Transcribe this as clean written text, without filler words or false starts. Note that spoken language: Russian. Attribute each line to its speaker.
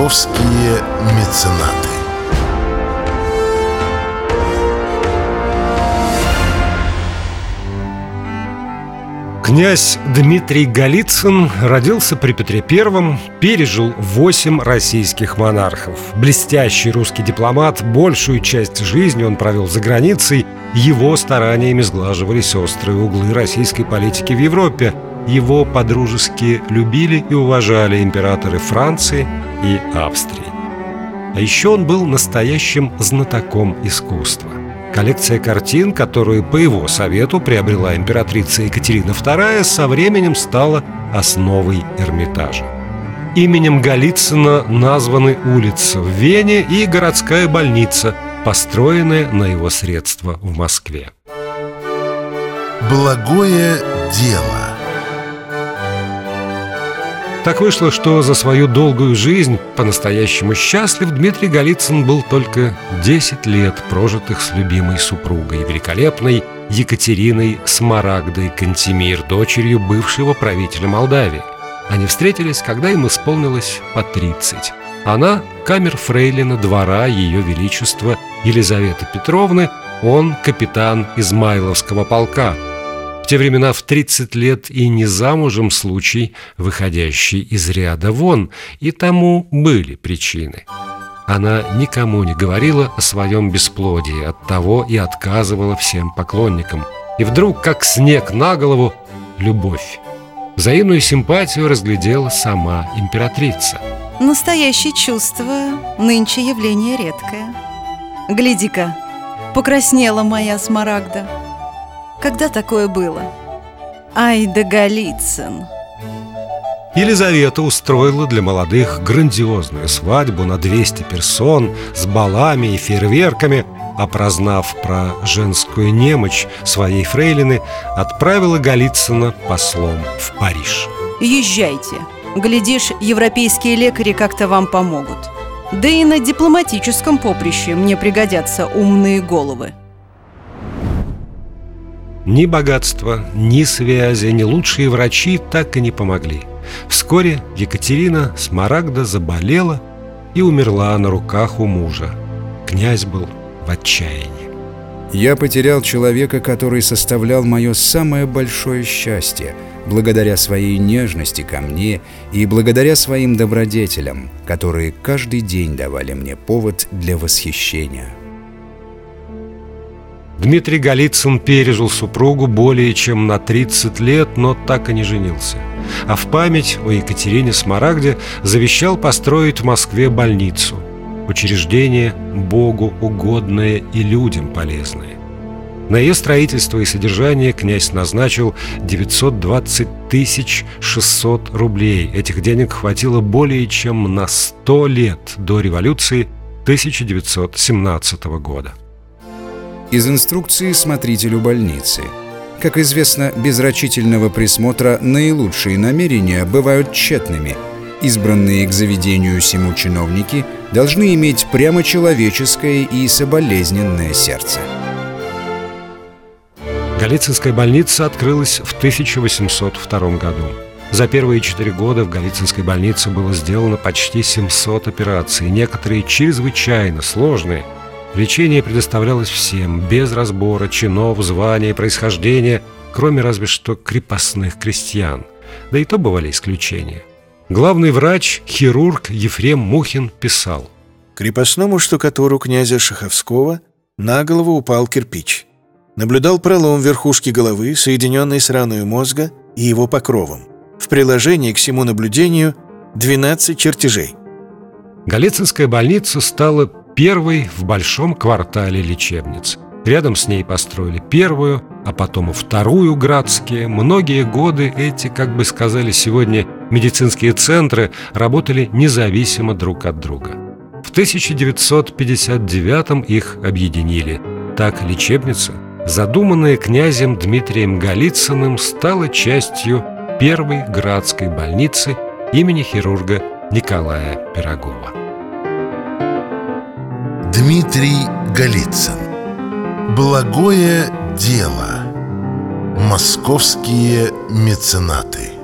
Speaker 1: Московские меценаты.
Speaker 2: Князь Дмитрий Голицын родился при Петре I, пережил 8 российских монархов. Блестящий русский дипломат, большую часть жизни он провел за границей. Его стараниями сглаживались острые углы российской политики в Европе. Его подружески любили и уважали императоры Франции и Австрии. А еще он был настоящим знатоком искусства. Коллекция картин, которую по его совету приобрела императрица Екатерина II, со временем стала основой Эрмитажа. Именем Голицына названы улица в Вене и городская больница, построенная на его средства в Москве.
Speaker 1: Благое дело.
Speaker 2: Так вышло, что за свою долгую жизнь по-настоящему счастлив Дмитрий Голицын был только 10 лет, прожитых с любимой супругой, великолепной Екатериной Смарагдой Кантемир, дочерью бывшего правителя Молдавии. Они встретились, когда им исполнилось по 30. Она – камерфрейлина двора Ее Величества Елизаветы Петровны, он – капитан Измайловского полка. В те времена в 30 лет и не замужем случай, выходящий из ряда вон, и тому были причины. Она никому не говорила о своем бесплодии, оттого и отказывала всем поклонникам. И вдруг, как снег на голову, любовь. Взаимную симпатию разглядела сама императрица.
Speaker 3: Настоящее чувство, нынче явление редкое. Гляди-ка, покраснела моя Смарагда. Когда такое было? Ай да Голицын!
Speaker 2: Елизавета устроила для молодых грандиозную свадьбу на 200 персон с балами и фейерверками, а прознав про женскую немочь своей фрейлины, отправила Голицына послом в Париж.
Speaker 3: Езжайте, глядишь, европейские лекари как-то вам помогут. Да и на дипломатическом поприще мне пригодятся умные головы.
Speaker 2: Ни богатство, ни связи, ни лучшие врачи так и не помогли. Вскоре Екатерина Смарагда заболела и умерла на руках у мужа. Князь был в отчаянии.
Speaker 4: Я потерял человека, который составлял мое самое большое счастье, благодаря своей нежности ко мне и благодаря своим добродетелям, которые каждый день давали мне повод для восхищения.
Speaker 2: Дмитрий Голицын пережил супругу более чем на 30 лет, но так и не женился. А в память о Екатерине Смарагде завещал построить в Москве больницу. Учреждение Богу угодное и людям полезное. На ее строительство и содержание князь назначил 920 600 рублей. Этих денег хватило более чем на 100 лет до революции 1917 года.
Speaker 4: Из инструкции смотрителю больницы. Как известно, без рачительного присмотра наилучшие намерения бывают тщетными. Избранные к заведению сему чиновники должны иметь прямо человеческое и соболезненное сердце.
Speaker 2: Голицынская больница открылась в 1802 году. За первые 4 года в Голицынской больнице было сделано почти 700 операций, некоторые чрезвычайно сложные. Лечение предоставлялось всем, без разбора чинов, звания, происхождения, кроме разве что крепостных крестьян. Да и то бывали исключения. Главный врач, хирург Ефрем Мухин писал:
Speaker 5: крепостному штукатуру князя Шаховского на голову упал кирпич. Наблюдал пролом верхушки головы, соединенный с раной мозга и его покровом. В приложении к всему наблюдению 12 чертежей.
Speaker 2: Голицынская больница стала первой в большом квартале лечебниц. Рядом с ней построили первую, а потом и вторую градские. Многие годы эти, как бы сказали сегодня, медицинские центры работали независимо друг от друга. В 1959-м их объединили. Так лечебница, задуманная князем Дмитрием Голицыным, стала частью первой градской больницы имени хирурга Николая Пирогова.
Speaker 1: Дмитрий Голицын. Благое дело. Московские меценаты.